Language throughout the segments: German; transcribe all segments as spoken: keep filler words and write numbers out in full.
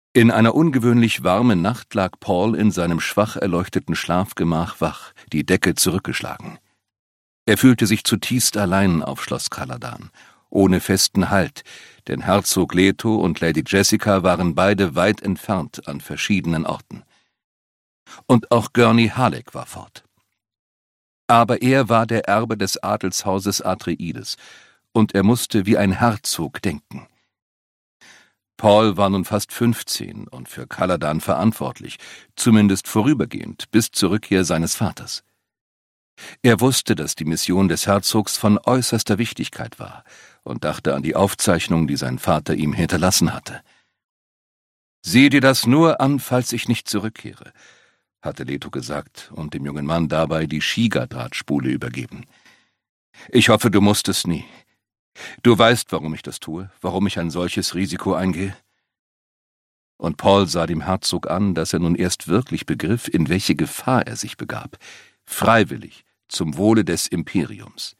In einer ungewöhnlich warmen Nacht lag Paul in seinem schwach erleuchteten Schlafgemach wach, die Decke zurückgeschlagen. Er fühlte sich zutiefst allein auf Schloss Caladan, ohne festen Halt, denn Herzog Leto und Lady Jessica waren beide weit entfernt an verschiedenen Orten. Und auch Gurney Halleck war fort. Aber er war der Erbe des Adelshauses Atreides, und er musste wie ein Herzog denken. Paul war nun fast fünfzehn und für Caladan verantwortlich, zumindest vorübergehend, bis zur Rückkehr seines Vaters. Er wusste, dass die Mission des Herzogs von äußerster Wichtigkeit war und dachte an die Aufzeichnung, die sein Vater ihm hinterlassen hatte. »Sieh dir das nur an, falls ich nicht zurückkehre«, hatte Leto gesagt und dem jungen Mann dabei die Shiga-Drahtspule übergeben. »Ich hoffe, du musst es nie. Du weißt, warum ich das tue, warum ich ein solches Risiko eingehe.« Und Paul sah dem Herzog an, dass er nun erst wirklich begriff, in welche Gefahr er sich begab. Freiwillig, zum Wohle des Imperiums.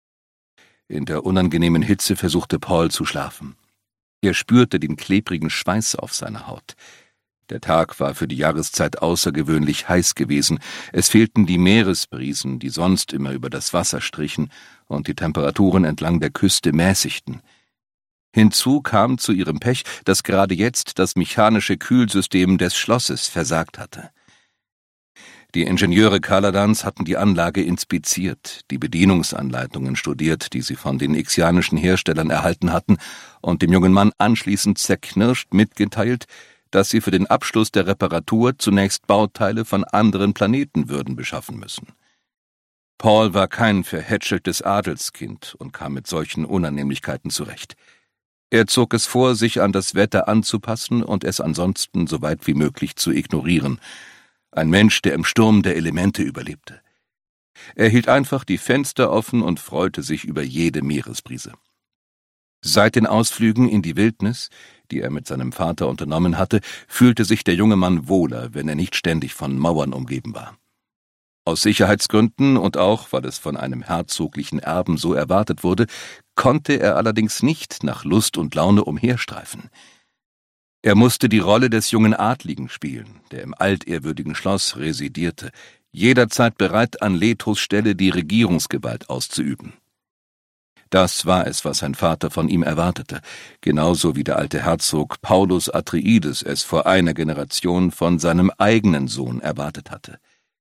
In der unangenehmen Hitze versuchte Paul zu schlafen. Er spürte den klebrigen Schweiß auf seiner Haut. Der Tag war für die Jahreszeit außergewöhnlich heiß gewesen. Es fehlten die Meeresbrisen, die sonst immer über das Wasser strichen und die Temperaturen entlang der Küste mäßigten. Hinzu kam zu ihrem Pech, dass gerade jetzt das mechanische Kühlsystem des Schlosses versagt hatte. Die Ingenieure Caladans hatten die Anlage inspiziert, die Bedienungsanleitungen studiert, die sie von den ixianischen Herstellern erhalten hatten, und dem jungen Mann anschließend zerknirscht mitgeteilt, dass sie für den Abschluss der Reparatur zunächst Bauteile von anderen Planeten würden beschaffen müssen. Paul war kein verhätscheltes Adelskind und kam mit solchen Unannehmlichkeiten zurecht. Er zog es vor, sich an das Wetter anzupassen und es ansonsten so weit wie möglich zu ignorieren. Ein Mensch, der im Sturm der Elemente überlebte. Er hielt einfach die Fenster offen und freute sich über jede Meeresbrise. Seit den Ausflügen in die Wildnis, die er mit seinem Vater unternommen hatte, fühlte sich der junge Mann wohler, wenn er nicht ständig von Mauern umgeben war. Aus Sicherheitsgründen und auch, weil es von einem herzoglichen Erben so erwartet wurde, konnte er allerdings nicht nach Lust und Laune umherstreifen. Er musste die Rolle des jungen Adligen spielen, der im altehrwürdigen Schloss residierte, jederzeit bereit, an Letos Stelle die Regierungsgewalt auszuüben. Das war es, was sein Vater von ihm erwartete, genauso wie der alte Herzog Paulus Atreides es vor einer Generation von seinem eigenen Sohn erwartet hatte.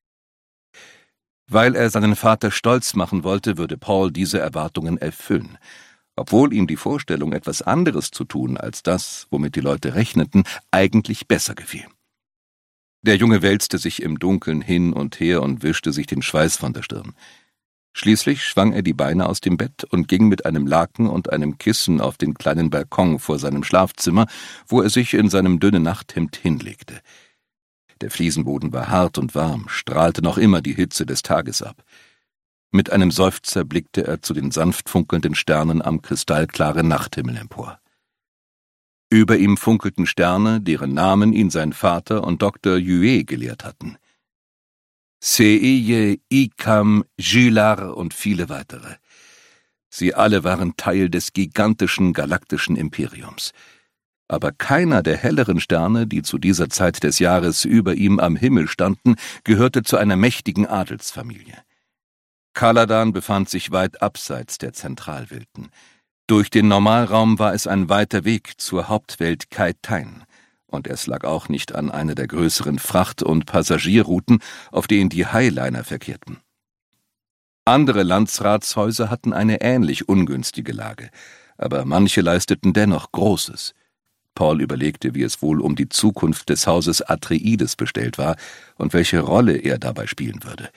Weil er seinen Vater stolz machen wollte, würde Paul diese Erwartungen erfüllen, obwohl ihm die Vorstellung, etwas anderes zu tun als das, womit die Leute rechneten, eigentlich besser gefiel. Der Junge wälzte sich im Dunkeln hin und her und wischte sich den Schweiß von der Stirn. Schließlich schwang er die Beine aus dem Bett und ging mit einem Laken und einem Kissen auf den kleinen Balkon vor seinem Schlafzimmer, wo er sich in seinem dünnen Nachthemd hinlegte. Der Fliesenboden war hart und warm, strahlte noch immer die Hitze des Tages ab. Mit einem Seufzer blickte er zu den sanft funkelnden Sternen am kristallklaren Nachthimmel empor. Über ihm funkelten Sterne, deren Namen ihn sein Vater und Doktor Yue gelehrt hatten. Seiye, Ikam, Jylar und viele weitere. Sie alle waren Teil des gigantischen galaktischen Imperiums. Aber keiner der helleren Sterne, die zu dieser Zeit des Jahres über ihm am Himmel standen, gehörte zu einer mächtigen Adelsfamilie. Caladan befand sich weit abseits der Zentralwelten. Durch den Normalraum war es ein weiter Weg zur Hauptwelt Kai-Tain, und es lag auch nicht an einer der größeren Fracht- und Passagierrouten, auf denen die Highliner verkehrten. Andere Landsratshäuser hatten eine ähnlich ungünstige Lage, aber manche leisteten dennoch Großes. Paul überlegte, wie es wohl um die Zukunft des Hauses Atreides bestellt war und welche Rolle er dabei spielen würde.